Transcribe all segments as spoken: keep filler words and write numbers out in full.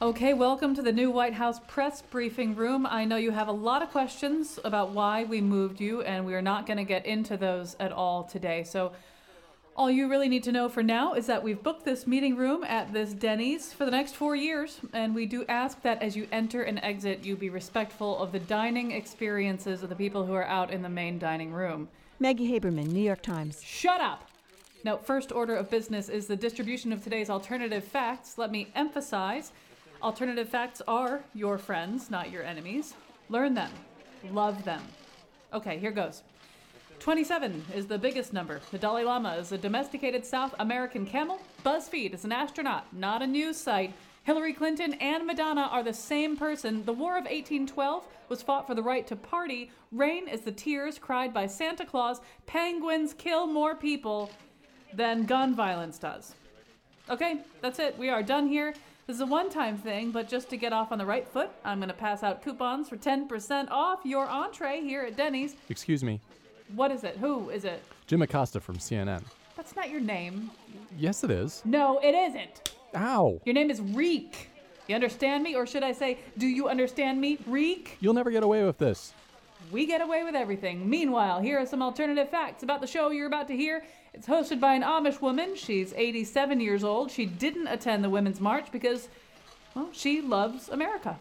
Okay, welcome to the new White House press briefing room. I know you have a lot of questions about why we moved you, and we are not going to get into those at all today. So all you really need to know for now is that we've booked this meeting room at this Denny's for the next four years, and we do ask that as you enter and exit, you be respectful of the dining experiences of the people who are out in the main dining room. Maggie Haberman, New York Times. Shut up! Now, first order of business is the distribution of today's alternative facts. Let me emphasize, alternative facts are your friends, not your enemies. Learn them. Love them. Okay, here goes. twenty-seven is the biggest number. The Dalai Lama is a domesticated South American camel. BuzzFeed is an astronaut, not a news site. Hillary Clinton and Madonna are the same person. The War of eighteen twelve was fought for the right to party. Rain is the tears cried by Santa Claus. Penguins kill more people than gun violence does. Okay, that's it. We are done here. This is a one-time thing, but just to get off on the right foot, I'm going to pass out coupons for ten percent off your entree here at Denny's. Excuse me. What is it? Who is it? Jim Acosta from C N N. That's not your name. Yes, it is. No, it isn't. Ow. Your name is Reek. You understand me? Or should I say, do you understand me, Reek? You'll never get away with this. We get away with everything. Meanwhile, here are some alternative facts about the show you're about to hear. It's hosted by an Amish woman. She's eighty-seven years old. She didn't attend the Women's March because, well, she loves America.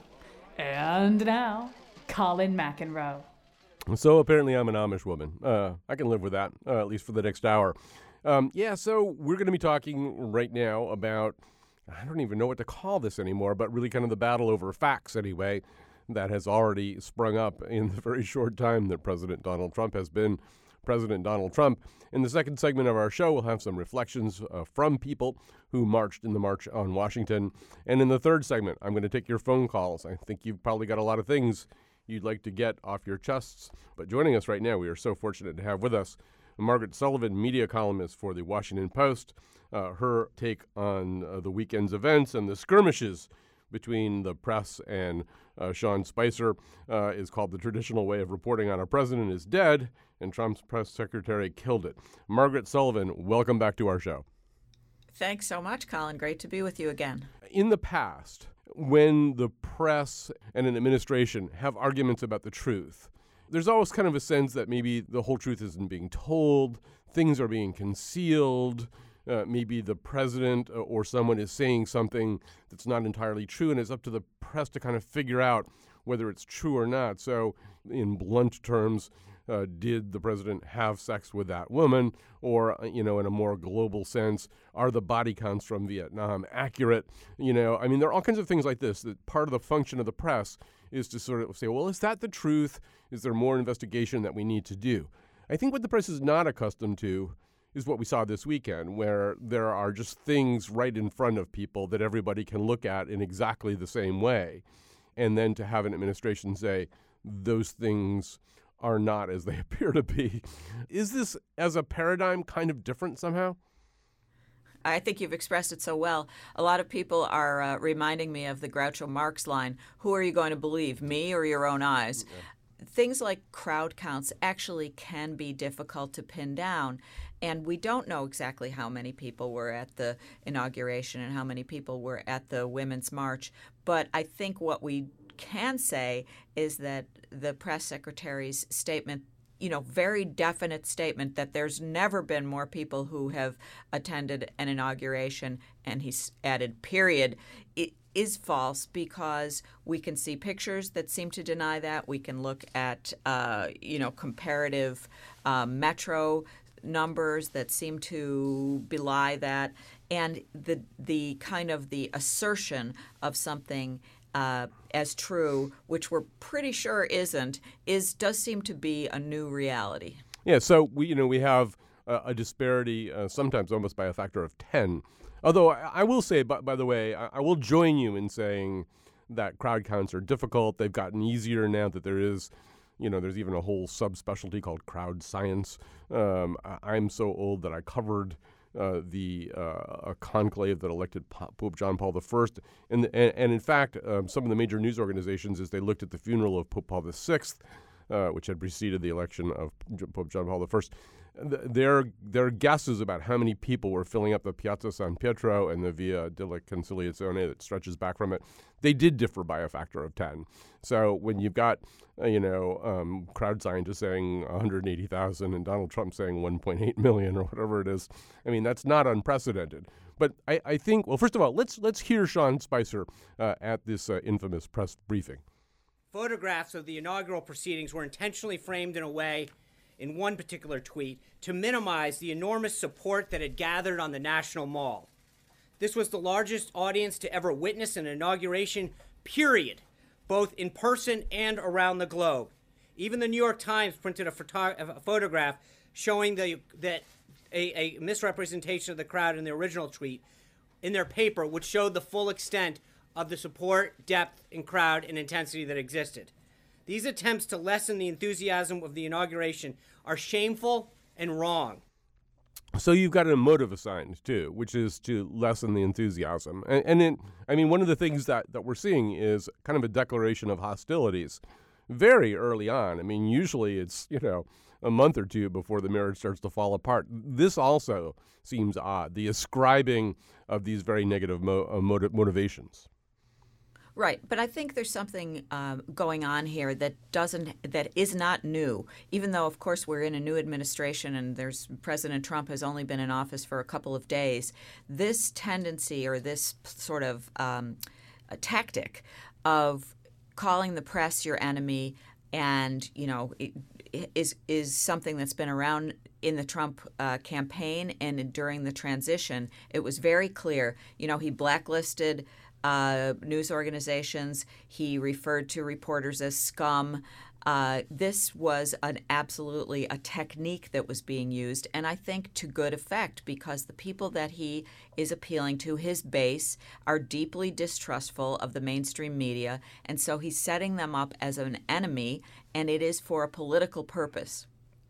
And now, Colin McEnroe. So apparently I'm an Amish woman. Uh, I can live with that, uh, at least for the next hour. Um, yeah, so we're going to be talking right now about, I don't even know what to call this anymore, but really kind of the battle over facts anyway, that has already sprung up in the very short time that President Donald Trump has been President Donald Trump. In the second segment of our show, we'll have some reflections uh, from people who marched in the March on Washington. And in the third segment, I'm going to take your phone calls. I think you've probably got a lot of things you'd like to get off your chests. But joining us right now, we are so fortunate to have with us Margaret Sullivan, media columnist for the Washington Post. Uh, her take on uh, the weekend's events and the skirmishes between the press and uh, Sean Spicer uh, is called The Traditional Way of Reporting on a President is Dead, and Trump's press secretary killed it. Margaret Sullivan, welcome back to our show. Thanks so much, Colin. Great to be with you again. In the past, when the press and an administration have arguments about the truth, there's always kind of a sense that maybe the whole truth isn't being told, things are being concealed, uh, maybe the president or someone is saying something that's not entirely true, and it's up to the press to kind of figure out whether it's true or not. So in blunt terms, uh, did the president have sex with that woman? Or, you know, in a more global sense, are the body counts from Vietnam accurate? You know, I mean, there are all kinds of things like this that part of the function of the press is to sort of say, well, is that the truth? Is there more investigation that we need to do? I think what the press is not accustomed to is what we saw this weekend, where there are just things right in front of people that everybody can look at in exactly the same way. And then to have an administration say those things are not as they appear to be. Is this, as a paradigm, kind of different somehow? I think you've expressed it so well. A lot of people are uh, reminding me of the Groucho Marx line, who are you going to believe, me or your own eyes? Yeah. Things like crowd counts actually can be difficult to pin down, and we don't know exactly how many people were at the inauguration and how many people were at the Women's March. But I think what we can say is that the press secretary's statement, you know, very definite statement that there's never been more people who have attended an inauguration, and he's added period, it is false, because we can see pictures that seem to deny that. We can look at, uh, you know, comparative uh, metro numbers that seem to belie that. And the the kind of the assertion of something Uh, as true, which we're pretty sure isn't, is does seem to be a new reality. Yeah, so we you know we have uh, a disparity uh, sometimes almost by a factor of ten. Although I, I will say, by, by the way, I, I will join you in saying that crowd counts are difficult. They've gotten easier now that there is, you know, there's even a whole subspecialty called crowd science. Um, I, I'm so old that I covered Uh, the uh, a conclave that elected Pope John Paul the First. And, and, and in fact, um, some of the major news organizations, as they looked at the funeral of Pope Paul the Sixth, uh, which had preceded the election of Pope John Paul the First, th- their their guesses about how many people were filling up the Piazza San Pietro and the Via della Conciliazione that stretches back from it, they did differ by a factor of ten. So when you've got, uh, you know, um, crowd scientists saying one hundred eighty thousand and Donald Trump saying one point eight million or whatever it is, I mean, that's not unprecedented. But I, I think, well, first of all, let's let's hear Sean Spicer uh, at this uh, infamous press briefing. Photographs of the inaugural proceedings were intentionally framed in a way, in one particular tweet, to minimize the enormous support that had gathered on the National Mall. This was the largest audience to ever witness an inauguration, period, both in person and around the globe. Even the New York Times printed a, photo- a photograph showing the, that a, a misrepresentation of the crowd in the original tweet in their paper, which showed the full extent of the support, depth, and crowd and intensity that existed. These attempts to lessen the enthusiasm of the inauguration are shameful and wrong. So you've got a motive assigned, too, which is to lessen the enthusiasm. And, and it, I mean, one of the things that, that we're seeing is kind of a declaration of hostilities very early on. I mean, usually it's, you know, a month or two before the marriage starts to fall apart. This also seems odd, the ascribing of these very negative mo- uh, motiv- motivations. Right, but I think there's something um, going on here that doesn't that is not new. Even though, of course, we're in a new administration and there's President Trump has only been in office for a couple of days, this tendency or this sort of um, a tactic of calling the press your enemy, and you know, it, is is something that's been around in the Trump uh, campaign and during the transition. It was very clear. You know, he blacklisted Uh, news organizations. He referred to reporters as scum. Uh, this was an absolutely a technique that was being used, and I think to good effect, because the people that he is appealing to, his base, are deeply distrustful of the mainstream media, and so he's setting them up as an enemy, and it is for a political purpose.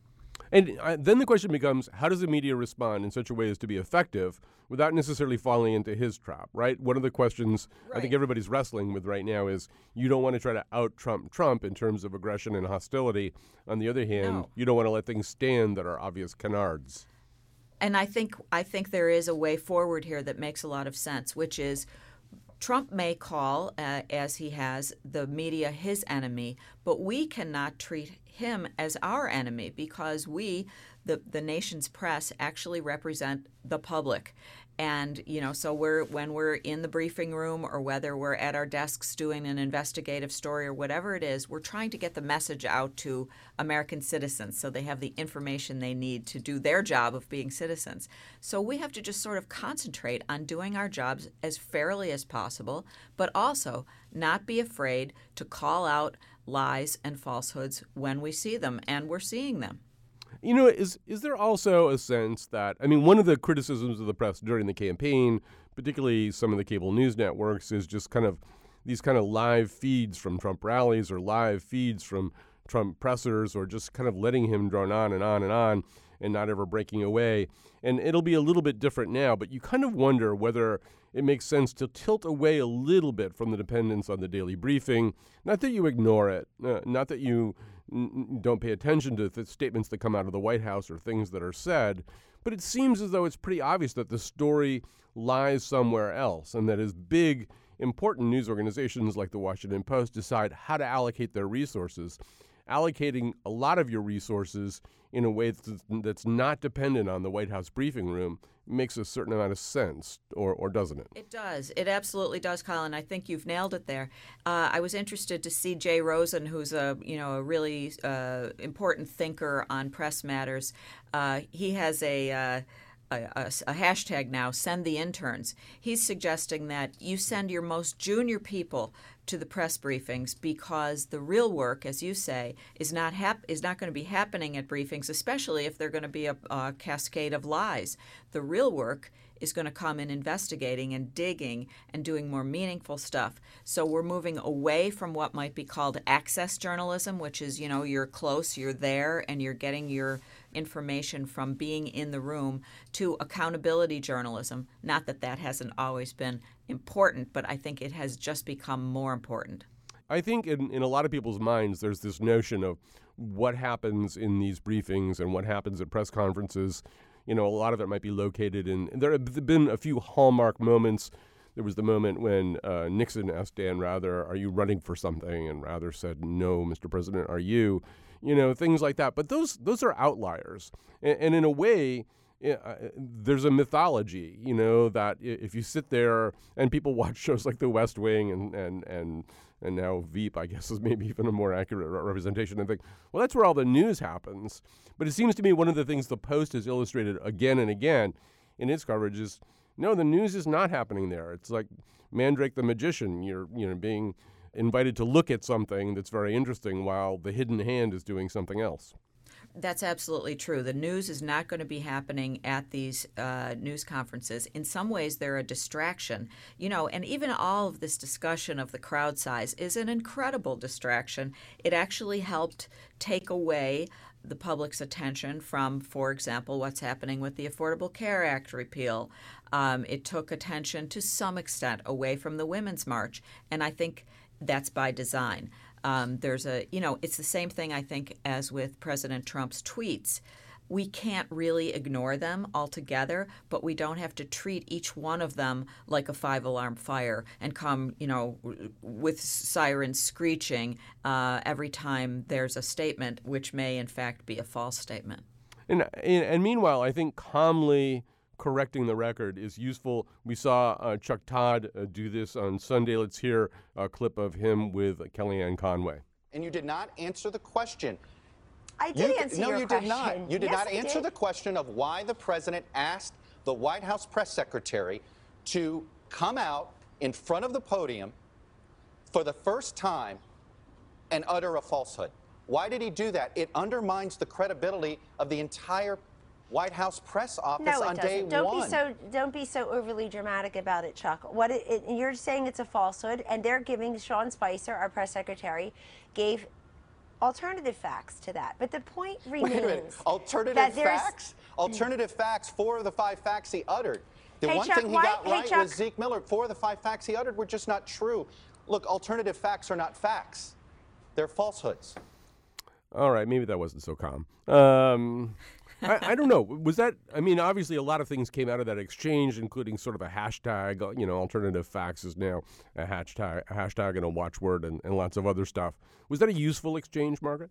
And uh, then the question becomes, how does the media respond in such a way as to be effective without necessarily falling into his trap, right? One of the questions right. I think everybody's wrestling with right now is you don't want to try to out-Trump Trump in terms of aggression and hostility. On the other hand, no. you don't want to let things stand that are obvious canards. And I think I think there is a way forward here that makes a lot of sense, which is Trump may call, uh, as he has, the media his enemy, but we cannot treat him as our enemy because we, the the nation's press, actually represent the public. And, you know, so we're when we're in the briefing room or whether we're at our desks doing an investigative story or whatever it is, we're trying to get the message out to American citizens so they have the information they need to do their job of being citizens. So we have to just sort of concentrate on doing our jobs as fairly as possible, but also not be afraid to call out lies and falsehoods when we see them, and we're seeing them. You know, is is there also a sense that, I mean, one of the criticisms of the press during the campaign, particularly some of the cable news networks, is just kind of these kind of live feeds from Trump rallies or live feeds from Trump pressers or just kind of letting him drone on and on and on and not ever breaking away. And it'll be a little bit different now, but you kind of wonder whether it makes sense to tilt away a little bit from the dependence on the daily briefing. Not that you ignore it, uh, not that you n- don't pay attention to the statements that come out of the White House or things that are said, but it seems as though it's pretty obvious that the story lies somewhere else and that as big, important news organizations like the Washington Post decide how to allocate their resources, allocating a lot of your resources in a way that's, that's not dependent on the White House briefing room makes a certain amount of sense, or or doesn't it? It does. It absolutely does, Colin. I think you've nailed it there. Uh, I was interested to see Jay Rosen, who's a you know a really uh, important thinker on press matters. Uh, he has a. Uh, A, a, a hashtag now, send the interns. He's suggesting that you send your most junior people to the press briefings because the real work, as you say, is not hap- is not going to be happening at briefings, especially if they're going to be a, a cascade of lies. The real work is going to come in investigating and digging and doing more meaningful stuff. So we're moving away from what might be called access journalism, which is, you know, you're close, you're there, and you're getting your information from being in the room, to accountability journalism. Not that that hasn't always been important, but I think it has just become more important. I think in, in a lot of people's minds, there's this notion of what happens in these briefings and what happens at press conferences. You know, a lot of it might be located in, there have been a few hallmark moments. There was the moment when uh, Nixon asked Dan Rather, are you running for something? And Rather said, no, Mister President, are you? You know, things like that. But those those are outliers. And, and in a way, uh, there's a mythology, you know, that if you sit there and people watch shows like The West Wing and, and, and, and now Veep, I guess, is maybe even a more accurate representation, and think, well, that's where all the news happens. But it seems to me one of the things the Post has illustrated again and again in its coverage is, no, the news is not happening there. It's like Mandrake the magician. You're, you know, being invited to look at something that's very interesting while the hidden hand is doing something else. That's absolutely true. The news is not going to be happening at these uh, news conferences. In some ways, they're a distraction. You know, and even all of this discussion of the crowd size is an incredible distraction. It actually helped take away the public's attention from, for example, what's happening with the Affordable Care Act repeal. Um, it took attention to some extent away from the Women's March, and I think that's by design. Um, there's a, you know, it's the same thing, I think, as with President Trump's tweets. We can't really ignore them altogether, but we don't have to treat each one of them like a five-alarm fire and come, you know, with sirens screeching uh, every time there's a statement which may, in fact, be a false statement. And, and, and meanwhile, I think calmly correcting the record is useful. We saw uh, Chuck Todd uh, do this on Sunday. Let's hear a clip of him with uh, Kellyanne Conway. And you did not answer the question. I did you, answer no, your you question. did not. You did yes, not I answer did. the question of why the president asked the White House press secretary to come out in front of the podium for the first time and utter a falsehood. Why did he do that? It undermines the credibility of the entire White House press office no, it on doesn't. day don't one. Be so, don't be so overly dramatic about it, Chuck. What it, it, you're saying it's a falsehood, and they're giving Sean Spicer, our press secretary, gave alternative facts to that. But the point remains. Wait a minute. Alternative that facts? Alternative facts, four of the five facts he uttered. The hey, one Chuck, thing he why, got hey, right Chuck, was Zeke Miller. Four of the five facts he uttered were just not true. Look, alternative facts are not facts. They're falsehoods. All right, maybe that wasn't so calm. Um, I, I don't know. Was that, I mean, obviously a lot of things came out of that exchange, including sort of a hashtag, you know, alternative facts is now a hashtag, a hashtag and a watchword and, and lots of other stuff. Was that a useful exchange, Margaret?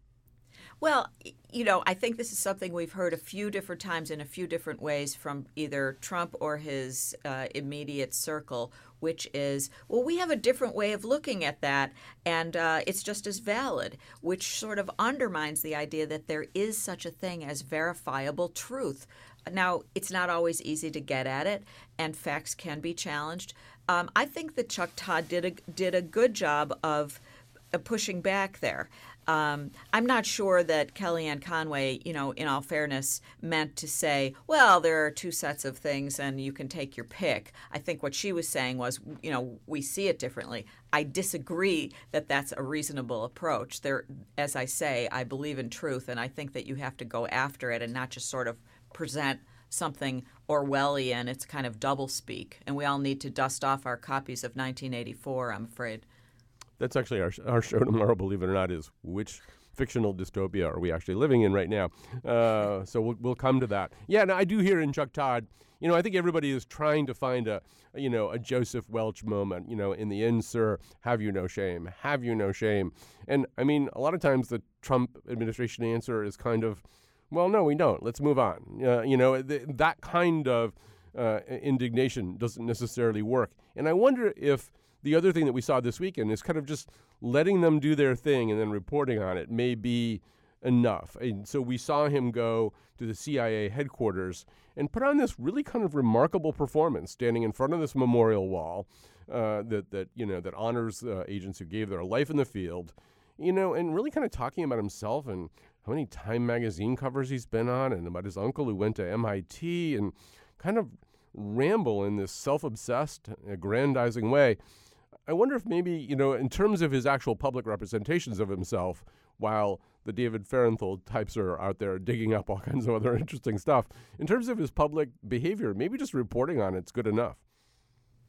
Well, you know, I think this is something we've heard a few different times in a few different ways from either Trump or his uh, immediate circle, which is, well, we have a different way of looking at that, and uh, it's just as valid, which sort of undermines the idea that there is such a thing as verifiable truth. Now, it's not always easy to get at it, and facts can be challenged. Um, I think that Chuck Todd did a, did a good job of uh, pushing back there. Um, I'm not sure that Kellyanne Conway, you know, in all fairness, meant to say, well, there are two sets of things and you can take your pick. I think what she was saying was, you know, we see it differently. I disagree that that's a reasonable approach. There, as I say, I believe in truth, and I think that you have to go after it and not just sort of present something Orwellian. It's kind of doublespeak, and we all need to dust off our copies of nineteen eighty-four, I'm afraid. That's actually our our show tomorrow, believe it or not, is which fictional dystopia are we actually living in right now? Uh, so we'll we'll come to that. Yeah, no, I do hear in Chuck Todd, you know, I think everybody is trying to find a, you know, a Joseph Welch moment, you know, in the end, sir, have you no shame? Have you no shame? And I mean, a lot of times the Trump administration answer is kind of, well, no, we don't. Let's move on. Uh, you know, th- that kind of uh, indignation doesn't necessarily work. And I wonder if the other thing that we saw this weekend is kind of just letting them do their thing and then reporting on it may be enough. And so we saw him go to the C I A headquarters and put on this really kind of remarkable performance, standing in front of this memorial wall uh, that that you know that honors uh, agents who gave their life in the field, you know, and really kind of talking about himself and how many Time magazine covers he's been on, and about his uncle who went to M I T, and kind of ramble in this self-obsessed, aggrandizing way. I wonder if maybe, you know, in terms of his actual public representations of himself, while the David Fahrenthold types are out there digging up all kinds of other interesting stuff, in terms of his public behavior, maybe just reporting on it's good enough.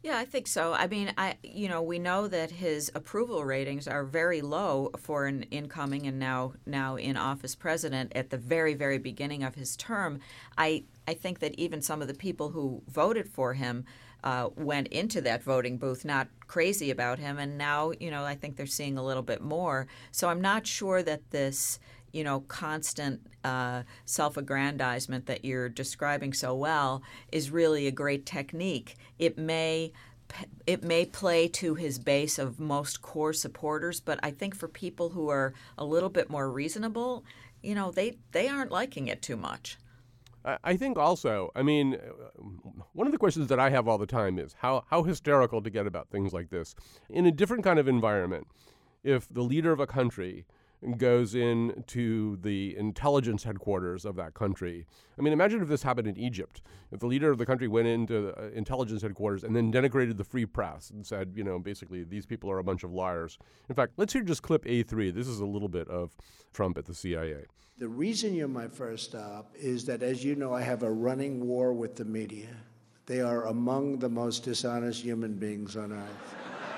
Yeah, I think so. I mean, I you know, we know that his approval ratings are very low for an incoming and now now in office president at the very, very beginning of his term. I I think that even some of the people who voted for him uh, went into that voting booth not crazy about him, and now, you know, I think they're seeing a little bit more. So I'm not sure that this, you know, constant uh, self-aggrandizement that you're describing so well is really a great technique. It may it may play to his base of most core supporters, but I think for people who are a little bit more reasonable, you know, they, they aren't liking it too much. I think also, I mean, one of the questions that I have all the time is how, how hysterical to get about things like this. In a different kind of environment, if the leader of a country goes into the intelligence headquarters of that country. I mean, imagine if this happened in Egypt. If the leader of the country went into the intelligence headquarters and then denigrated the free press and said, you know, basically, these people are a bunch of liars. In fact, let's hear just clip A three. This is a little bit of Trump at the C I A. The reason you're my first stop is that, as you know, I have a running war with the media. They are among the most dishonest human beings on earth.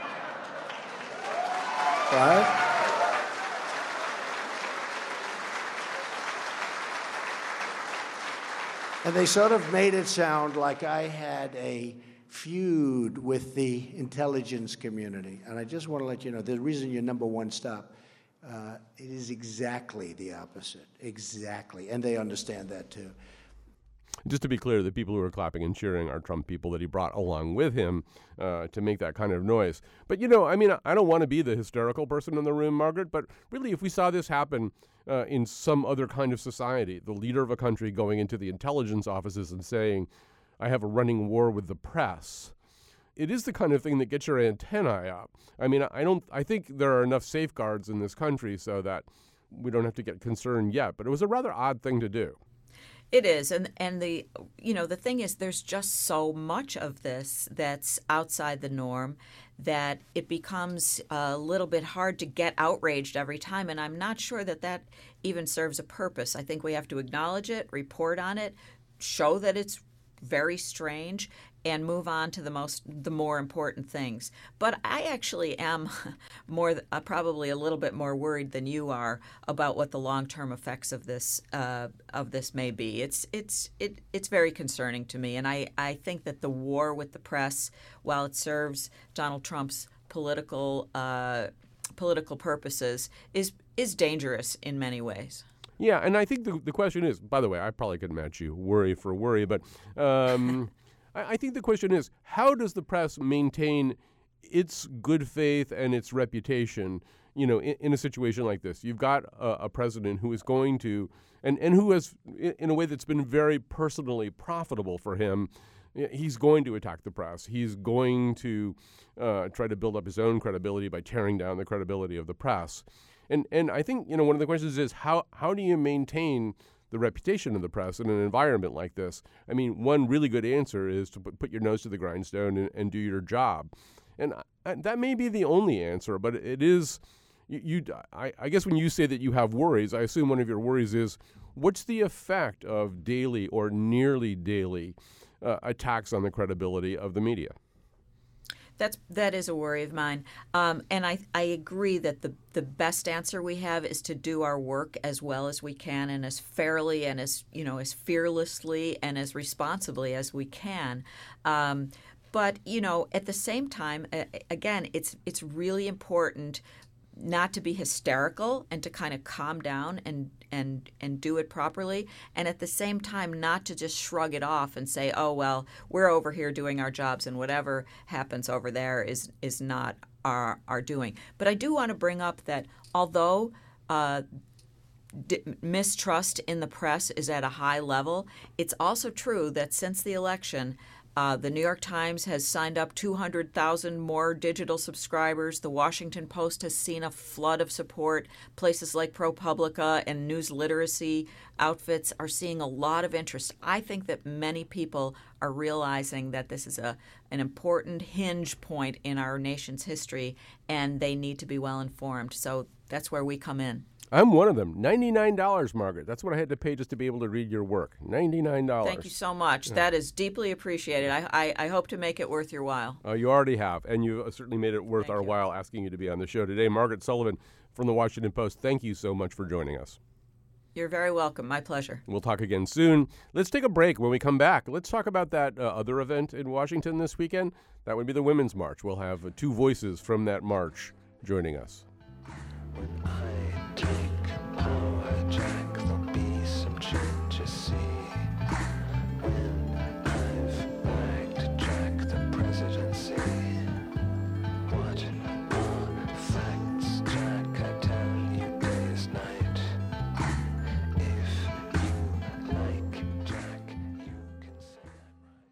Right? And they sort of made it sound like I had a feud with the intelligence community. And I just want to let you know, the reason you're number one stop, uh, it is exactly the opposite. Exactly. And they understand that, too. Just to be clear, the people who are clapping and cheering are Trump people that he brought along with him uh, to make that kind of noise. But, you know, I mean, I don't want to be the hysterical person in the room, Margaret, but really, if we saw this happen uh, in some other kind of society, the leader of a country going into the intelligence offices and saying, I have a running war with the press, it is the kind of thing that gets your antennae up. I mean, I don't. I think there are enough safeguards in this country so that we don't have to get concerned yet, but it was a rather odd thing to do. It is, and and the you know the thing is, there's just so much of this that's outside the norm that it becomes a little bit hard to get outraged every time, and I'm not sure that that even serves a purpose. I think we have to acknowledge it, report on it, show that it's very strange, and move on to the most the more important things. But I actually am more uh, probably a little bit more worried than you are about what the long-term effects of this uh, of this may be. It's it's it it's very concerning to me, and I, I think that the war with the press, while it serves Donald Trump's political uh, political purposes, is is dangerous in many ways. Yeah, and I think the the question is, by the way, I probably could match you worry for worry, but um, I, I think the question is, how does the press maintain its good faith and its reputation, you know, in, in a situation like this? You've got a, a president who is going to, and, and who has, in a way that's been very personally profitable for him, he's going to attack the press. He's going to uh, try to build up his own credibility by tearing down the credibility of the press. And and I think, you know, one of the questions is how how do you maintain the reputation of the press in an environment like this? I mean, one really good answer is to put, put your nose to the grindstone and, and do your job. And I, that may be the only answer, but it is, you, you I, I guess when you say that you have worries, I assume one of your worries is, what's the effect of daily or nearly daily uh, attacks on the credibility of the media? That's that is a worry of mine, um, and I I agree that the the best answer we have is to do our work as well as we can and as fairly and as you know as fearlessly and as responsibly as we can. Um, but you know, at the same time, uh, again, it's it's really important not to be hysterical and to kind of calm down and and and do it properly, and at the same time not to just shrug it off and say, oh well, we're over here doing our jobs and whatever happens over there is is not our our doing. But I do want to bring up that although uh, d- mistrust in the press is at a high level, it's also true that since the election, Uh, the New York Times has signed up two hundred thousand more digital subscribers. The Washington Post has seen a flood of support. Places like ProPublica and news literacy outfits are seeing a lot of interest. I think that many people are realizing that this is a an important hinge point in our nation's history, and they need to be well informed. So that's where we come in. I'm one of them. ninety-nine dollars, Margaret. That's what I had to pay just to be able to read your work. ninety-nine dollars. Thank you so much. That is deeply appreciated. I, I, I hope to make it worth your while. Uh, you already have, and you certainly made it worth Thank our you. while asking you to be on the show today. Margaret Sullivan from the Washington Post, thank you so much for joining us. You're very welcome. My pleasure. We'll talk again soon. Let's take a break. When we come back, let's talk about that uh, other event in Washington this weekend. That would be the Women's March. We'll have uh, two voices from that march joining us. When I take power, Jack, there'll be some changes, see. When I've bagged Jack the presidency, what are facts, Jack? I tell you day is night. If you like Jack, you can say that right.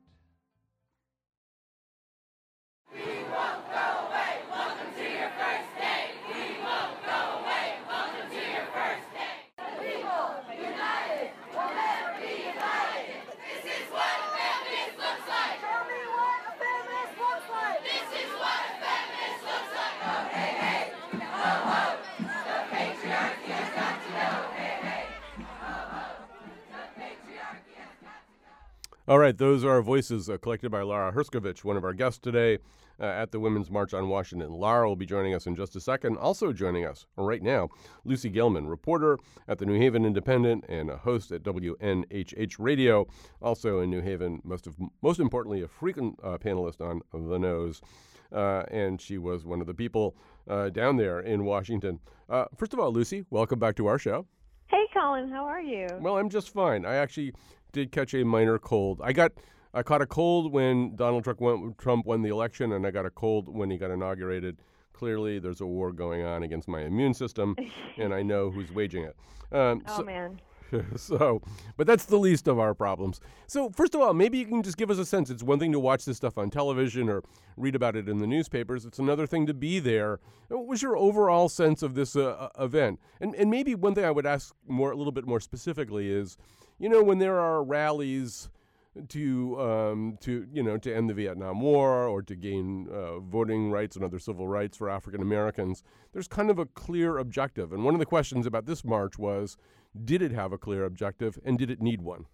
All right, those are our voices uh, collected by Lara Herskovich, one of our guests today uh, at the Women's March on Washington. Lara will be joining us in just a second. Also joining us right now, Lucy Gelman, reporter at the New Haven Independent and a host at W N H H Radio, also in New Haven, most of most importantly, a frequent uh, panelist on The Nose. Uh, and she was one of the people uh, down there in Washington. Uh, first of all, Lucy, welcome back to our show. Hey, Colin, how are you? Well, I'm just fine. I actually did catch a minor cold. I got, I caught a cold when Donald Trump won, Trump won the election, and I got a cold when he got inaugurated. Clearly, there's a war going on against my immune system, and I know who's waging it. Um, oh, so, man. So, but that's the least of our problems. So, first of all, maybe you can just give us a sense. It's one thing to watch this stuff on television or read about it in the newspapers. It's another thing to be there. What was your overall sense of this uh, event? And and maybe one thing I would ask more, a little bit more specifically is, you know, when there are rallies to um, to you know to end the Vietnam War or to gain uh, voting rights and other civil rights for African Americans, there's kind of a clear objective. And one of the questions about this march was, did it have a clear objective, and did it need one?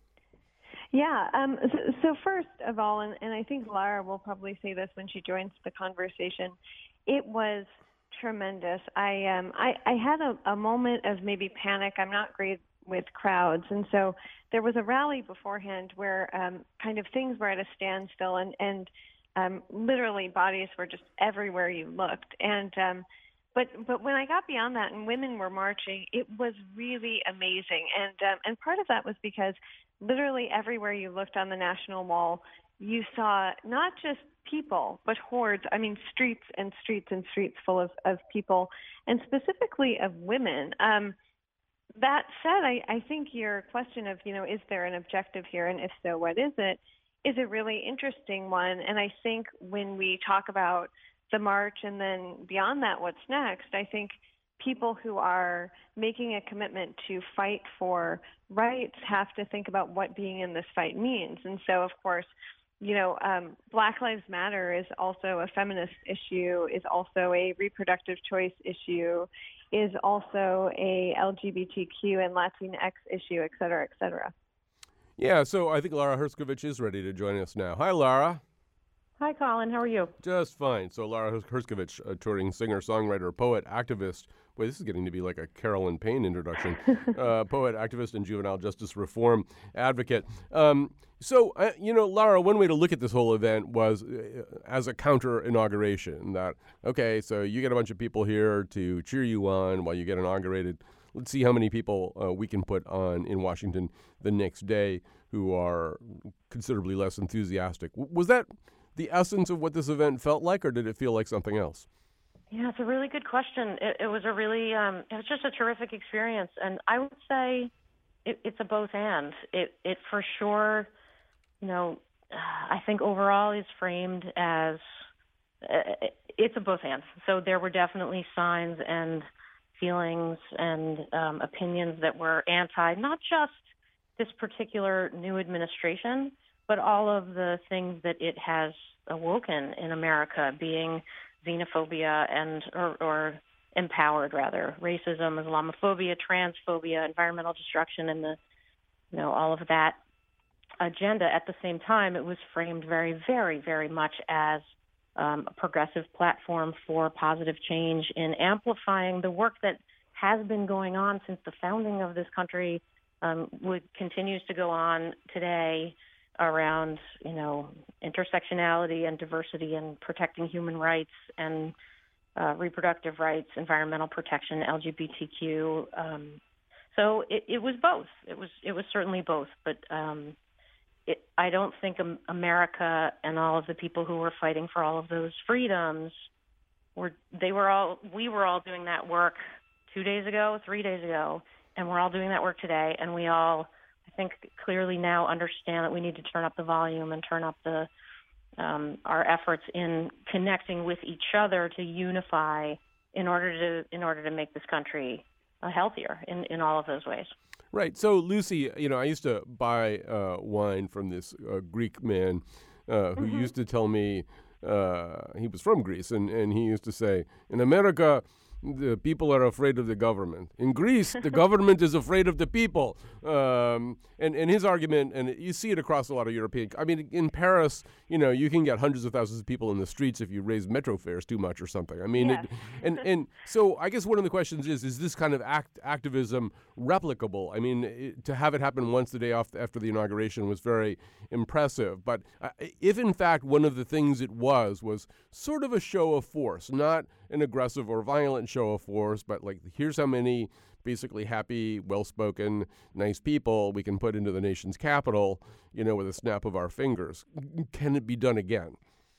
Yeah. Um, so, so first of all, and, and I think Lara will probably say this when she joins the conversation, it was tremendous. I um, I, I had a, a moment of maybe panic. I'm not great with crowds, and so there was a rally beforehand where um, kind of things were at a standstill, and and um, literally bodies were just everywhere you looked, and um, But but when I got beyond that and women were marching, it was really amazing. And um, and part of that was because literally everywhere you looked on the National Mall, you saw not just people, but hordes. I mean, streets and streets and streets full of, of people, and specifically of women. Um, that said, I, I think your question of, you know, is there an objective here? And if so, what is it? Is a really interesting one. And I think when we talk about the march and then beyond that, what's next, I think people who are making a commitment to fight for rights have to think about what being in this fight means. And so, of course, you know, um, Black Lives Matter is also a feminist issue, is also a reproductive choice issue, is also a L G B T Q and Latinx issue, et cetera, et cetera. Yeah, so I think Lara Herskovich is ready to join us now. Hi, Lara. Hi, Colin. How are you? Just fine. So Lara Herskovich, a touring singer, songwriter, poet, activist. Boy, this is getting to be like a Carolyn Payne introduction. uh, poet, activist, and juvenile justice reform advocate. Um, so, uh, you know, Lara, one way to look at this whole event was uh, as a counter-inauguration. That, okay, so you get a bunch of people here to cheer you on while you get inaugurated. Let's see how many people uh, we can put on in Washington the next day who are considerably less enthusiastic. W- was that the essence of what this event felt like, or did it feel like something else? Yeah, it's a really good question. It, it was a really, um, it was just a terrific experience, and I would say it, it's a both and. It, it for sure, you know, I think overall is framed as uh, it's a both and. So there were definitely signs and feelings and um, opinions that were anti, not just this particular new administration, but all of the things that it has awoken in America, being xenophobia and or, or empowered, rather. Racism, Islamophobia, transphobia, environmental destruction, and the, you know, all of that agenda. At the same time, it was framed very, very, very much as um, a progressive platform for positive change in amplifying the work that has been going on since the founding of this country, um, would continues to go on today around, you know, intersectionality and diversity and protecting human rights and uh, reproductive rights, environmental protection, L G B T Q. Um, so it, it was both. It was it was certainly both. But um, it, I don't think America and all of the people who were fighting for all of those freedoms were they were all we were all doing that work two days ago, three days ago, and we're all doing that work today. And we all, I think, clearly now understand that we need to turn up the volume and turn up the um, our efforts in connecting with each other to unify in order to in order to make this country uh, healthier in, in all of those ways. Right. So, Lucy, you know, I used to buy uh, wine from this uh, Greek man uh, who mm-hmm. used to tell me uh, he was from Greece, and, and he used to say, in America, the people are afraid of the government. In Greece, the government is afraid of the people. Um, and, and his argument, and you see it across a lot of European, I mean, in Paris, you know, you can get hundreds of thousands of people in the streets if you raise metro fares too much or something. I mean, yes. it, and, and so I guess one of the questions is, is this kind of act, activism replicable? I mean, it, to have it happen once the day off after the inauguration was very impressive. But uh, if, in fact, one of the things it was was sort of a show of force, not an aggressive or violent show of force, but like, here's how many basically happy, well-spoken, nice people we can put into the nation's capital, you know, with a snap of our fingers. Can it be done again?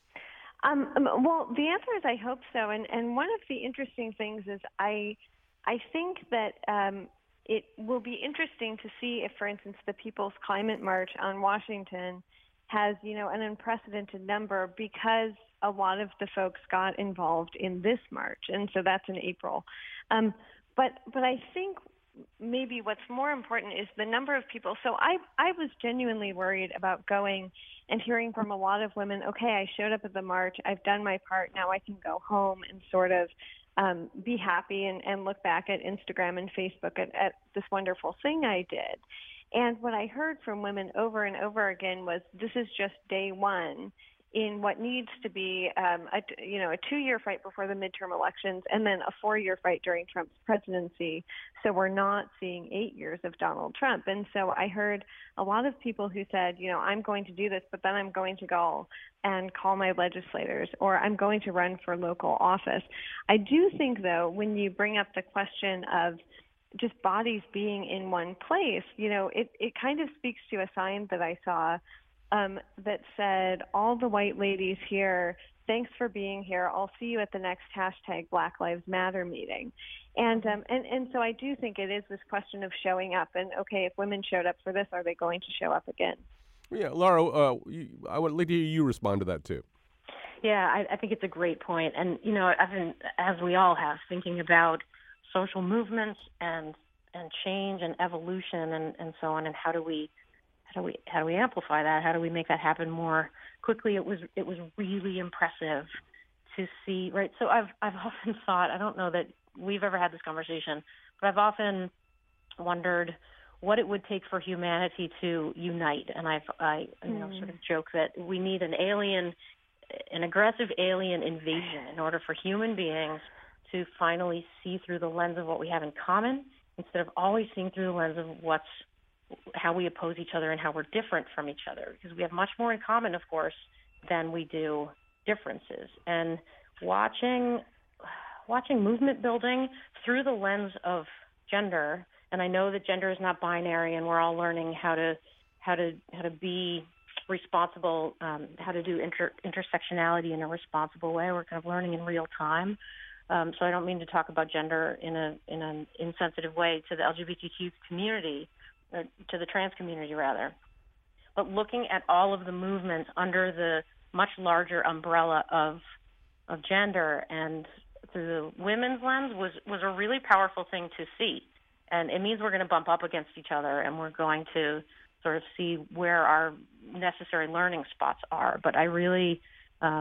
Um, well, the answer is I hope so. And, and one of the interesting things is I, I think that um, it will be interesting to see if, for instance, the People's Climate March on Washington has, you know, an unprecedented number because a lot of the folks got involved in this march, and so that's in April. Um, but but I think maybe what's more important is the number of people. So I I was genuinely worried about going and hearing from a lot of women, okay, I showed up at the march, I've done my part, now I can go home and sort of um, be happy and, and look back at Instagram and Facebook at, at this wonderful thing I did. And what I heard from women over and over again was, this is just day one in what needs to be, um, a, you know, a two-year fight before the midterm elections and then a four-year fight during Trump's presidency. So we're not seeing eight years of Donald Trump. And so I heard a lot of people who said, you know, I'm going to do this, but then I'm going to go and call my legislators, or I'm going to run for local office. I do think, though, when you bring up the question of just bodies being in one place, you know, it, it kind of speaks to a sign that I saw Um, that said, all the white ladies here, thanks for being here. I'll see you at the next hashtag Black Lives Matter meeting. And, um, and, and so I do think it is this question of showing up. And, okay, if women showed up for this, are they going to show up again? Yeah, Laura, uh, you, I would like to hear you respond to that, too. Yeah, I, I think it's a great point. And, you know, I've been, as we all have, thinking about social movements and and change and evolution and, and so on, and how do we How do we how do we amplify that? How do we make that happen more quickly? It was it was really impressive to see, right? So I've I've often thought, I don't know that we've ever had this conversation, but I've often wondered what it would take for humanity to unite. And I've I you know mm. sort of joke that we need an alien, an aggressive alien invasion in order for human beings to finally see through the lens of what we have in common instead of always seeing through the lens of what's how we oppose each other and how we're different from each other, because we have much more in common, of course, than we do differences. And watching watching movement building through the lens of gender, and I know that gender is not binary, and we're all learning how to how to how to be responsible, um, how to do inter- intersectionality in a responsible way. We're kind of learning in real time. Um, so I don't mean to talk about gender in a in an insensitive way to the L G B T Q community, or to the trans community rather, but looking at all of the movements under the much larger umbrella of of gender and through the women's lens was, was a really powerful thing to see. And it means we're going to bump up against each other, and we're going to sort of see where our necessary learning spots are. But I really, um,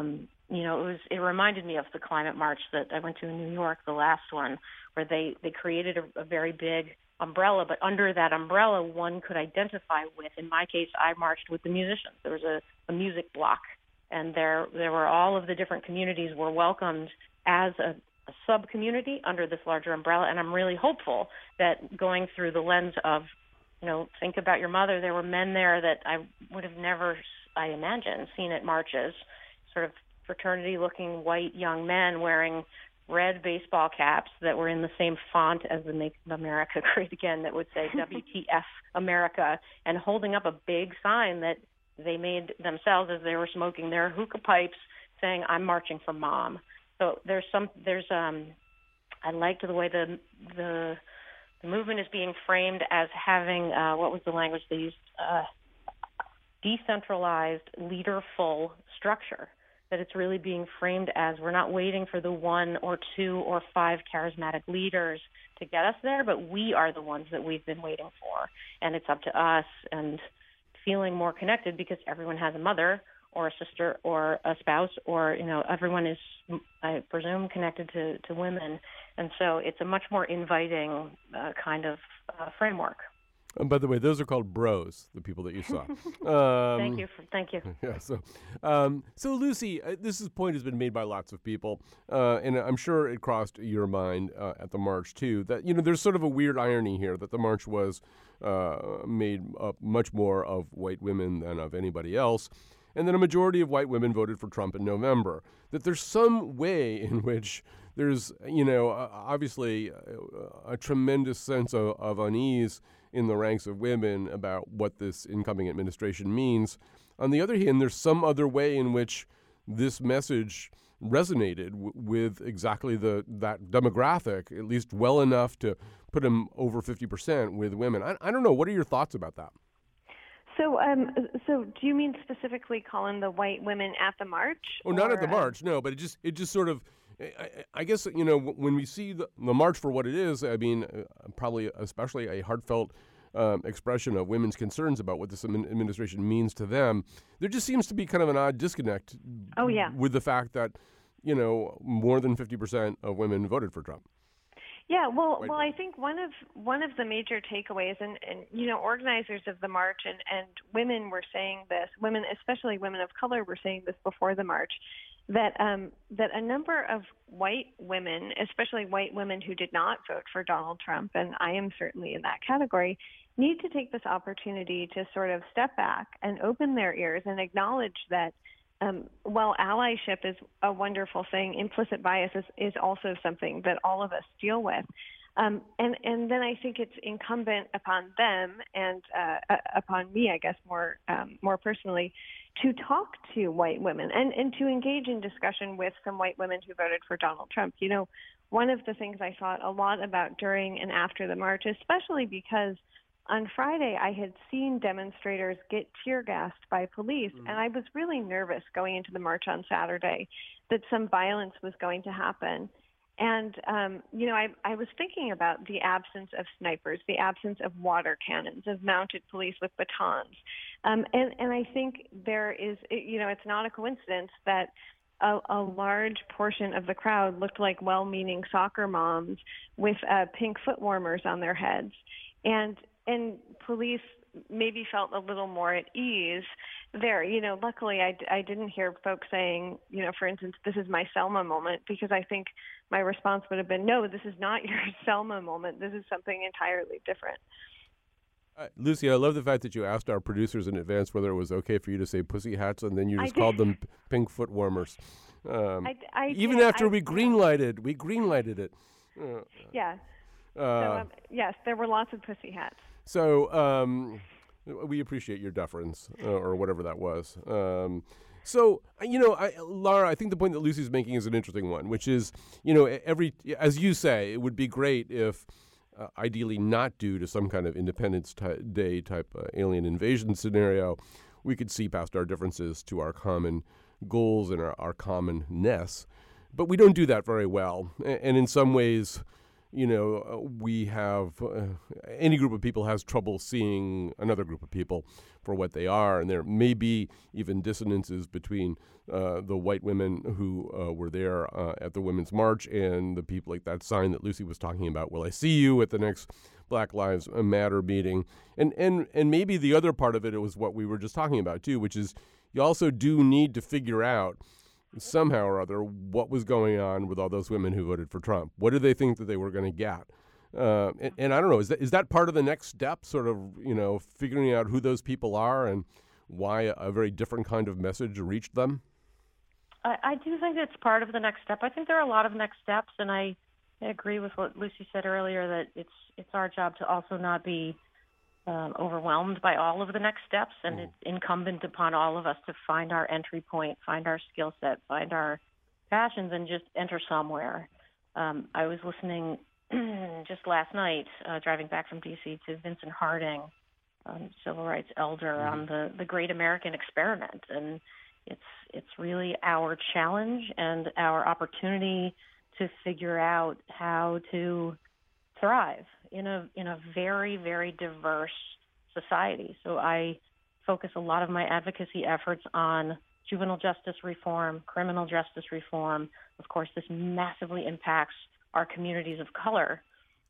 you know, it was it reminded me of the climate march that I went to in New York, the last one, where they, they created a, a very big umbrella, but under that umbrella, one could identify with. In my case, I marched with the musicians. There was a, a music block, and there there were all of the different communities were welcomed as a, a sub-community under this larger umbrella, and I'm really hopeful that going through the lens of, you know, think about your mother, there were men there that I would have never, I imagine, seen at marches, sort of fraternity-looking white young men wearing red baseball caps that were in the same font as the Make America Great Again that would say W T F America, and holding up a big sign that they made themselves as they were smoking their hookah pipes saying, I'm marching for mom. So there's some, there's, um, I liked the way the, the, the movement is being framed as having, uh, what was the language they used? Uh, decentralized, leaderful structure. That it's really being framed as we're not waiting for the one or two or five charismatic leaders to get us there, but we are the ones that we've been waiting for. And it's up to us, and feeling more connected because everyone has a mother or a sister or a spouse, or, you know, everyone is, I presume, connected to, to women. And so it's a much more inviting uh, kind of uh, framework. And by the way, those are called bros, the people that you saw. Um, thank you. For, thank you. Yeah. So, um, so Lucy, uh, this is, point has been made by lots of people, uh, and I'm sure it crossed your mind uh, at the march too. That, you know, there's sort of a weird irony here that the march was uh, made up much more of white women than of anybody else, and that a majority of white women voted for Trump in November. That there's some way in which there's, you know, uh, obviously a, a tremendous sense of, of unease in the ranks of women about what this incoming administration means. On the other hand, there's some other way in which this message resonated w- with exactly the that demographic, at least well enough to put them over fifty percent with women. I, I don't know. What are your thoughts about that? So, um, so do you mean specifically, Colin, the white women at the march? Oh, not or, at the march, no. But it just it just sort of. I, I guess, you know, when we see the, the march for what it is, I mean, uh, probably especially a heartfelt um, expression of women's concerns about what this administration means to them, there just seems to be kind of an odd disconnect oh, yeah. with the fact that, you know, more than fifty percent of women voted for Trump. Yeah, well, White well, I think one of one of the major takeaways, and, and you know, organizers of the march and, and women were saying this, women, especially women of color, were saying this before the march, that um, that a number of white women, especially white women who did not vote for Donald Trump, and I am certainly in that category, need to take this opportunity to sort of step back and open their ears and acknowledge that um, while allyship is a wonderful thing, implicit bias is, is also something that all of us deal with. Um, and, and then I think it's incumbent upon them and uh, upon me, I guess, more um, more personally, to talk to white women and, and to engage in discussion with some white women who voted for Donald Trump. You know, one of the things I thought a lot about during and after the march, especially because on Friday I had seen demonstrators get tear gassed by police, mm-hmm. and I was really nervous going into the march on Saturday that some violence was going to happen. And, um, you know, I, I was thinking about the absence of snipers, the absence of water cannons, of mounted police with batons. Um, and, and I think there is, you know, it's not a coincidence that a, a large portion of the crowd looked like well-meaning soccer moms with uh, pink foot warmers on their heads. And, and police maybe felt a little more at ease there. You know, luckily I, I didn't hear folks saying, you know, for instance, this is my Selma moment, because I think my response would have been, no, this is not your Selma moment. This is something entirely different. Uh, Lucy, I love the fact that you asked our producers in advance whether it was okay for you to say pussy hats, and then you just called them p- pink foot warmers. Um, I, I even did. after I, we green-lighted, we green-lighted it. Uh, yeah. Uh, so, um, yes, there were lots of pussy hats. So um, we appreciate your deference, uh, or whatever that was. Um, so, you know, I, Lara, I think the point that Lucy's making is an interesting one, which is, you know, every, as you say, it would be great if, uh, ideally not due to some kind of Independence ty- Day type uh, alien invasion scenario, we could see past our differences to our common goals and our, our commonness. But we don't do that very well. And in some ways, you know, uh, we have, uh, any group of people has trouble seeing another group of people for what they are. And there may be even dissonances between uh, the white women who uh, were there uh, at the Women's March and the people, like that sign that Lucy was talking about, will I see you at the next Black Lives Matter meeting? And, and, and maybe the other part of it was what we were just talking about, too, which is you also do need to figure out somehow or other what was going on with all those women who voted for Trump. What did they think that they were going to get? Uh, and, and I don't know, is that is that part of the next step, sort of, you know, figuring out who those people are and why a, a very different kind of message reached them? I, I do think it's part of the next step. I think there are a lot of next steps, and I, I agree with what Lucy said earlier, that it's it's our job to also not be um, overwhelmed by all of the next steps, and mm. it's incumbent upon all of us to find our entry point, find our skill set, find our passions, and just enter somewhere. Um, I was listening just last night, uh, driving back from D C, to Vincent Harding, um, civil rights elder, mm. on the, the Great American Experiment, and it's it's really our challenge and our opportunity to figure out how to thrive in a in a very, very diverse society. So I focus a lot of my advocacy efforts on juvenile justice reform, criminal justice reform. Of course, this massively impacts our communities of color.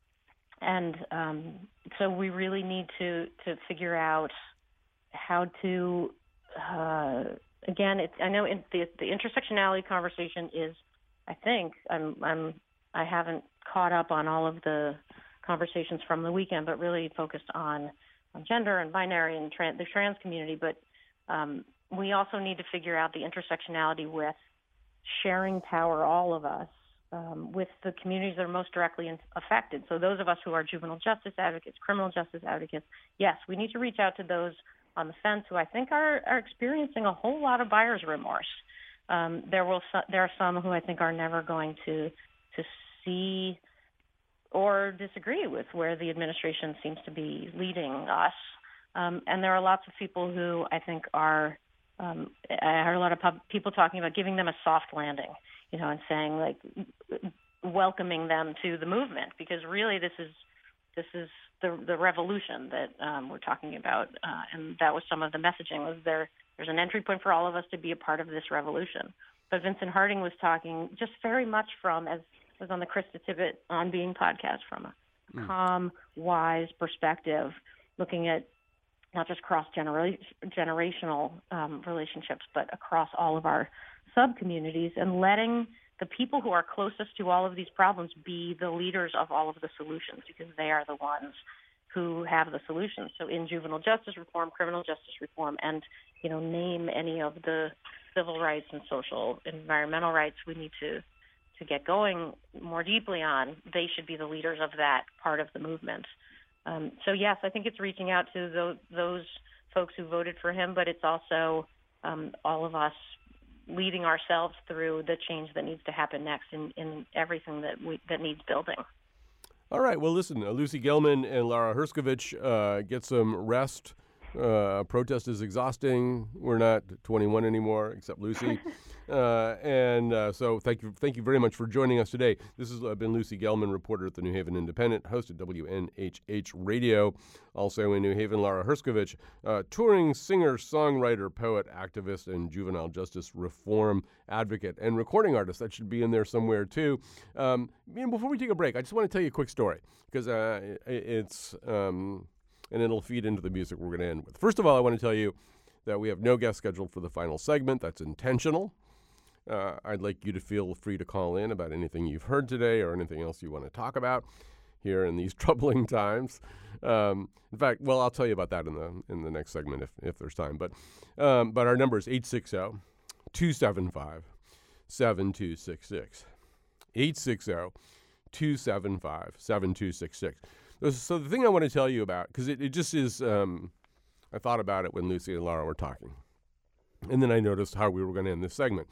And um, so we really need to, to figure out how to, uh, again, it, I know in the, the intersectionality conversation is, I think, I'm, I'm, I haven't caught up on all of the conversations from the weekend, but really focused on, on gender and binary and trans, the trans community. But um, we also need to figure out the intersectionality with sharing power, all of us, um, with the communities that are most directly in, affected. So those of us who are juvenile justice advocates, criminal justice advocates, yes, we need to reach out to those on the fence who I think are, are experiencing a whole lot of buyer's remorse. Um, there will there are some who I think are never going to to see or disagree with where the administration seems to be leading us. Um, and there are lots of people who I think are, um, I heard a lot of pub- people talking about giving them a soft landing, you know, and saying, like, welcoming them to the movement, because really this is this is the the revolution that um, we're talking about. Uh, and that was some of the messaging, was there there's an entry point for all of us to be a part of this revolution. But Vincent Harding was talking just very much from, as was on the Krista Tippett On Being podcast, from a mm. calm, wise perspective, looking at not just cross-generational um, relationships, but across all of our sub-communities, and letting the people who are closest to all of these problems be the leaders of all of the solutions, because they are the ones who have the solutions. So in juvenile justice reform, criminal justice reform, and, you know, name any of the civil rights and social environmental rights we need to to get going more deeply on, they should be the leaders of that part of the movement. Um, so, yes, I think it's reaching out to those, those folks who voted for him, but it's also um, all of us leading ourselves through the change that needs to happen next in, in everything that we, that needs building. All right. Well, listen, uh, Lucy Gelman and Lara Herskovich, uh, get some rest. Uh, protest is exhausting. We're not twenty-one anymore, except Lucy. uh, and uh, so thank you thank you very much for joining us today. This has uh, been Lucy Gelman, reporter at the New Haven Independent, host at W N H H Radio. Also in New Haven, Lara Herskovich, uh, touring singer, songwriter, poet, activist, and juvenile justice reform advocate, and recording artist. That should be in there somewhere, too. Um, you know, before we take a break, I just want to tell you a quick story, because uh, it's... Um, and it'll feed into the music we're going to end with. First of all, I want to tell you that we have no guest scheduled for the final segment. That's intentional. Uh, I'd like you to feel free to call in about anything you've heard today or anything else you want to talk about here in these troubling times. Um, in fact, well, I'll tell you about that in the in the next segment if, if there's time. But um, but our number is eight six zero, two seven five, seven two six six. eight six zero, two seven five, seven two six six. So the thing I want to tell you about, because it, it just is, um, I thought about it when Lucy and Lara were talking. And then I noticed how we were going to end this segment.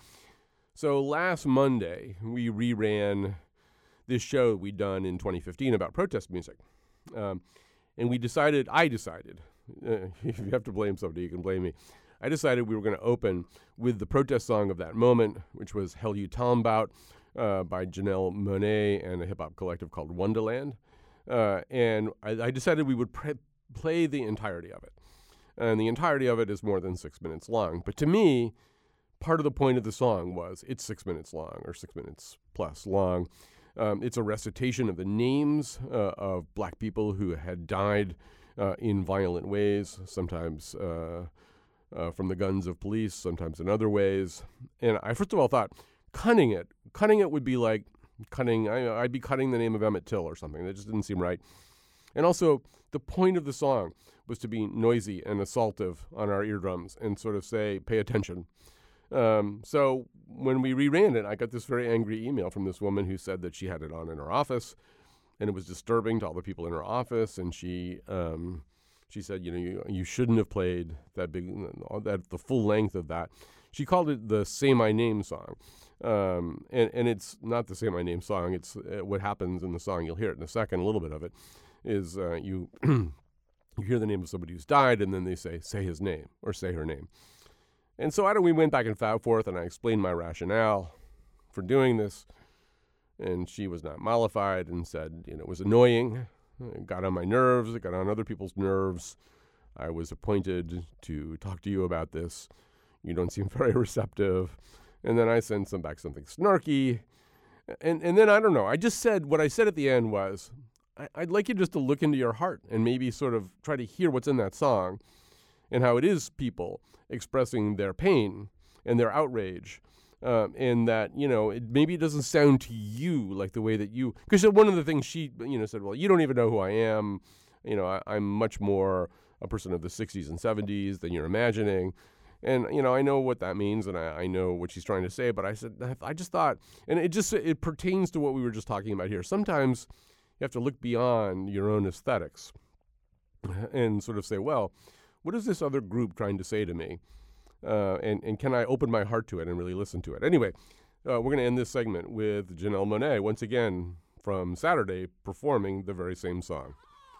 So last Monday, we reran this show we'd done in twenty fifteen about protest music. Um, and we decided, I decided, uh, if you have to blame somebody, you can blame me. I decided we were going to open with the protest song of that moment, which was Hell You Talmbout, uh, by Janelle Monáe and a hip-hop collective called Wonderland. Uh, and I, I decided we would pre- play the entirety of it. And the entirety of it is more than six minutes long. But to me, part of the point of the song was it's six minutes long or six minutes plus long. Um, it's a recitation of the names uh, of black people who had died uh, in violent ways, sometimes uh, uh, from the guns of police, sometimes in other ways. And I first of all thought, cutting it, cutting it would be like cutting, I, I'd be cutting the name of Emmett Till or something. That just didn't seem right. And also, the point of the song was to be noisy and assaultive on our eardrums and sort of say, pay attention. Um, so when we reran it, I got this very angry email from this woman who said that she had it on in her office, and it was disturbing to all the people in her office. And she um, she said, you know, you, you shouldn't have played that big, that the full length of that. She called it the Say My Name song, um, and and it's not the Say My Name song. It's uh, what happens in the song. You'll hear it in a second. A little bit of it is uh, you you hear the name of somebody who's died, and then they say, say his name or say her name. And so I don't, we went back and forth, and I explained my rationale for doing this. And she was not mollified and said, you know, it was annoying. It got on my nerves. It got on other people's nerves. I was appointed to talk to you about this. You don't seem very receptive. And then I sent some back something snarky. And and then I don't know. I just said, what I said at the end was, I, I'd like you just to look into your heart and maybe sort of try to hear what's in that song and how it is people expressing their pain and their outrage, um, and that, you know, it, maybe it doesn't sound to you like the way that you, because one of the things she, you know, said, well, you don't even know who I am. You know, I, I'm much more a person of the sixties and seventies than you're imagining. And, you know, I know what that means, and I, I know what she's trying to say, but I said, I just thought, and it just, it pertains to what we were just talking about here. Sometimes you have to look beyond your own aesthetics and sort of say, well, what is this other group trying to say to me? Uh, and, and can I open my heart to it and really listen to it? Anyway, uh, we're going to end this segment with Janelle Monáe, once again from Saturday, performing the very same song.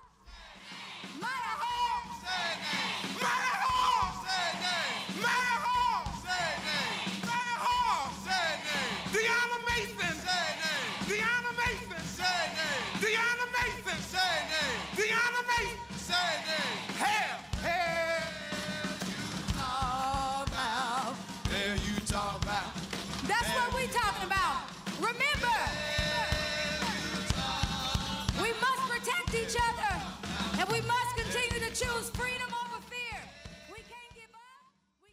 Choose freedom over fear. We can't give up. We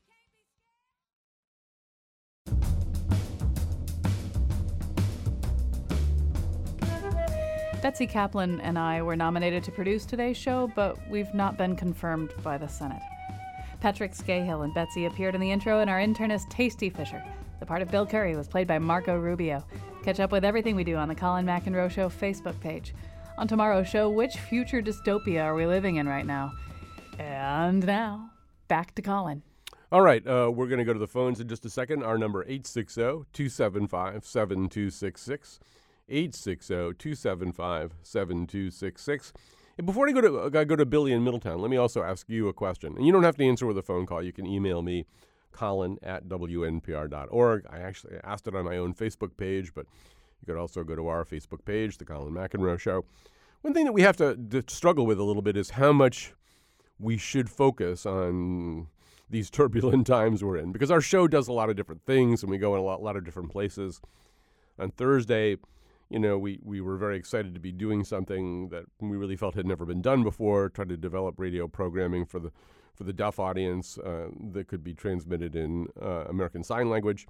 can't be scared. Betsy Kaplan and I were nominated to produce today's show, but we've not been confirmed by the Senate. Patrick Scahill and Betsy appeared in the intro, and our internist Tasty Fisher, the part of Bill Curry, was played by Marco Rubio. Catch up with everything we do on the Colin McEnroe Show Facebook page. On tomorrow's show, which future dystopia are we living in right now? And now, back to Colin. All right, uh, we're going to go to the phones in just a second. Our number, eight six zero, two seven five, seven two six six, eight six zero, two seven five, seven two six six. And before I go to uh, go to Billy in Middletown, let me also ask you a question. And you don't have to answer with a phone call. You can email me, Colin at W N P R dot org. I actually asked it on my own Facebook page, but you could also go to our Facebook page, The Colin McEnroe Show. One thing that we have to, to struggle with a little bit is how much we should focus on these turbulent times we're in, because our show does a lot of different things and we go in a lot, lot of different places. On Thursday, you know, we, we were very excited to be doing something that we really felt had never been done before, try to develop radio programming for the for the deaf audience uh, that could be transmitted in uh, American Sign Language.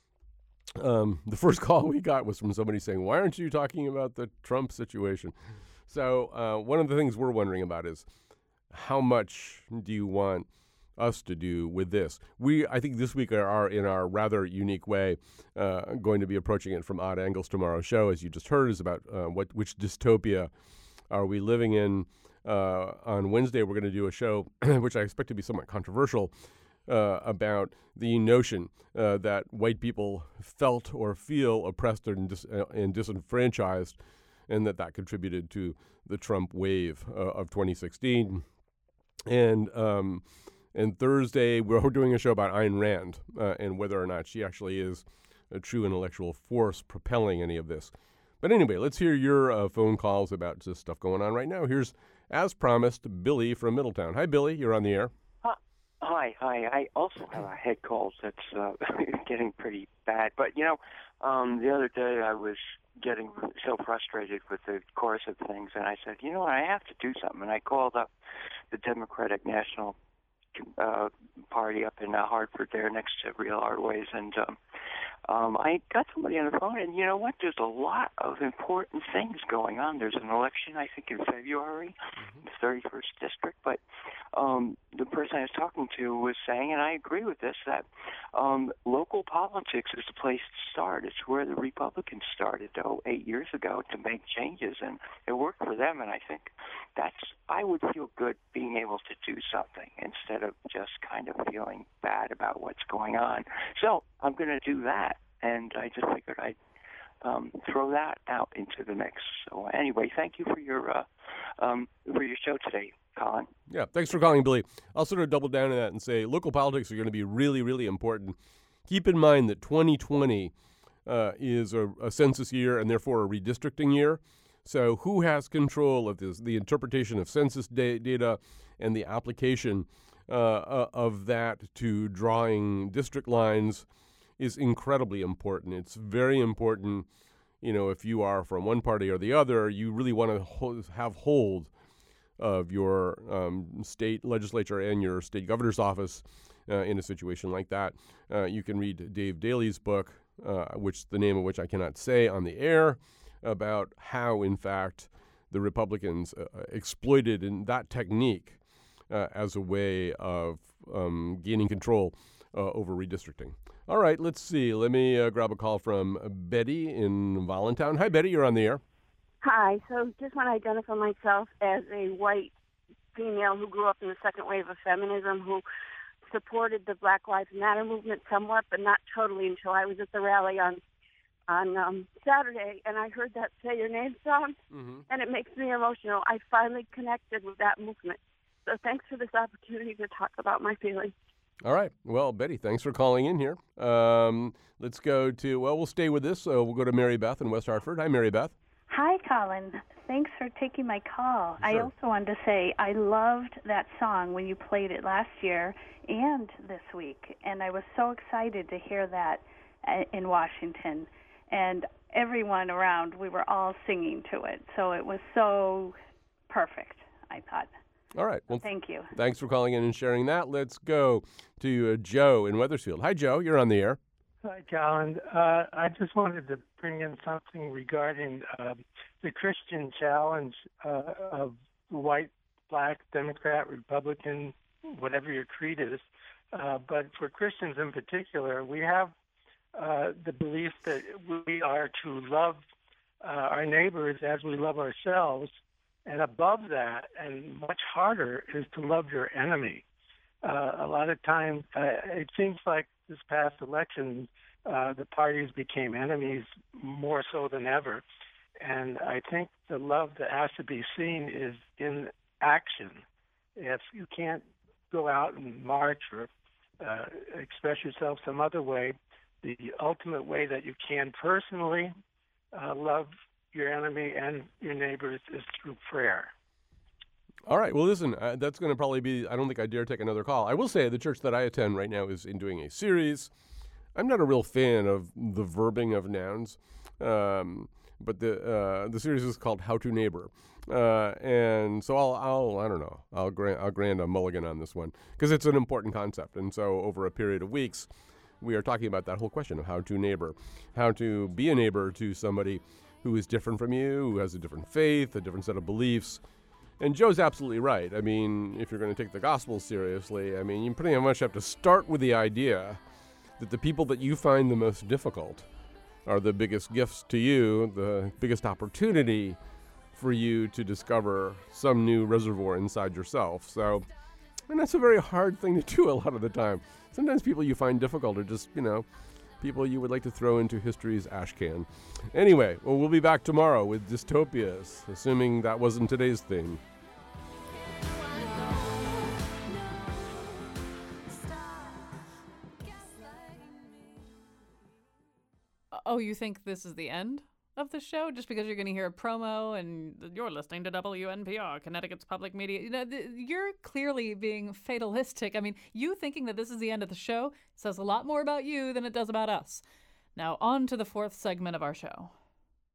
Um, the first call we got was from somebody saying, why aren't you talking about the Trump situation? So uh, one of the things we're wondering about is, how much do you want us to do with this? We, I think this week are, are in our rather unique way, uh, going to be approaching it from odd angles. Tomorrow's show, as you just heard, is about uh, what which dystopia are we living in. Uh, on Wednesday, we're going to do a show, which I expect to be somewhat controversial, Uh, about the notion uh, that white people felt or feel oppressed and, dis- uh, and disenfranchised, and that that contributed to the Trump wave uh, of twenty sixteen. And um, and Thursday, we're doing a show about Ayn Rand uh, and whether or not she actually is a true intellectual force propelling any of this. But anyway, let's hear your uh, phone calls about this stuff going on right now. Here's, as promised, Billy from Middletown. Hi, Billy. You're on the air. Hi, hi. I also have a head cold that's uh, getting pretty bad. But, you know, um, the other day I was getting so frustrated with the course of things, and I said, you know what, I have to do something. And I called up the Democratic National uh, Party up in uh, Hartford there next to Real Artways, and um, um, I got somebody on the phone, and you know what, there's a lot of important things going on. There's an election, I think, in February, mm-hmm. the thirty-first district, but um, the person I was talking to was saying, and I agree with this, that um, local politics is the place to start. It's where the Republicans started, oh, eight years ago to make changes, and it worked for them, and I think that's, I would feel good being able to do something instead of just kind of feeling bad about what's going on. So I'm going to do that, and I just figured I'd um, throw that out into the mix. So anyway, thank you for your uh, um, for your show today, Colin. Yeah, thanks for calling, Billy. I'll sort of double down on that and say local politics are going to be really, really important. Keep in mind that twenty twenty uh, is a, a census year and therefore a redistricting year. So who has control of this, the interpretation of census da- data and the application uh, uh, of that to drawing district lines is incredibly important. It's very important, you know, if you are from one party or the other, you really want to ho- have hold of your um, state legislature and your state governor's office uh, in a situation like that. Uh, you can read Dave Daly's book, uh, which the name of which I cannot say on the air, about how, in fact, the Republicans uh, exploited in that technique uh, as a way of um, gaining control uh, over redistricting. All right, let's see. Let me uh, grab a call from Betty in Voluntown. Hi, Betty. You're on the air. Hi. So just want to identify myself as a white female who grew up in the second wave of feminism, who supported the Black Lives Matter movement somewhat, but not totally until I was at the rally on on um, Saturday, and I heard that Say Your Name song, mm-hmm. and it makes me emotional. I finally connected with that movement. So thanks for this opportunity to talk about my feelings. All right. Well, Betty, thanks for calling in here. Um, let's go to, well, we'll stay with this. So we'll go to Mary Beth in West Hartford. Hi, Mary Beth. Hi, Colin. Thanks for taking my call. Sure. I also wanted to say I loved that song when you played it last year and this week, and I was so excited to hear that in Washington. And everyone around, we were all singing to it. So it was so perfect, I thought. All right. Well, thank you. Thanks for calling in and sharing that. Let's go to uh, Joe in Wethersfield. Hi, Joe. You're on the air. Hi, Colin. Uh, I just wanted to bring in something regarding uh, the Christian challenge uh, of white, black, Democrat, Republican, whatever your creed is. Uh, but for Christians in particular, we have Uh, the belief that we are to love uh, our neighbors as we love ourselves, and above that, and much harder, is to love your enemy. Uh, a lot of times, uh, it seems like this past election, uh, the parties became enemies more so than ever, and I think the love that has to be seen is in action. If you can't go out and march or uh, express yourself some other way, the ultimate way that you can personally uh, love your enemy and your neighbors is through prayer. All right. Well, listen, uh, that's going to probably be, I don't think I dare take another call. I will say the church that I attend right now is in doing a series. I'm not a real fan of the verbing of nouns, um, but the uh, the series is called How to Neighbor. Uh, and so I'll, I'll, I don't know, I'll grant, I'll grant a mulligan on this one because it's an important concept. And so over a period of weeks, we are talking about that whole question of how to neighbor, how to be a neighbor to somebody who is different from you, who has a different faith, a different set of beliefs. And Joe's absolutely right. I mean, if you're going to take the gospel seriously, I mean, you pretty much have to start with the idea that the people that you find the most difficult are the biggest gifts to you, the biggest opportunity for you to discover some new reservoir inside yourself. So, and that's a very hard thing to do a lot of the time. Sometimes people you find difficult are just, you know, people you would like to throw into history's ash can. Anyway, well, we'll be back tomorrow with Dystopias, assuming that wasn't today's theme. Oh, you think this is the end of the show just because you're going to hear a promo and you're listening to W N P R, Connecticut's public media? You know, th- you're clearly being fatalistic. I mean, you thinking that this is the end of the show says a lot more about you than it does about us. Now, on to the fourth segment of our show.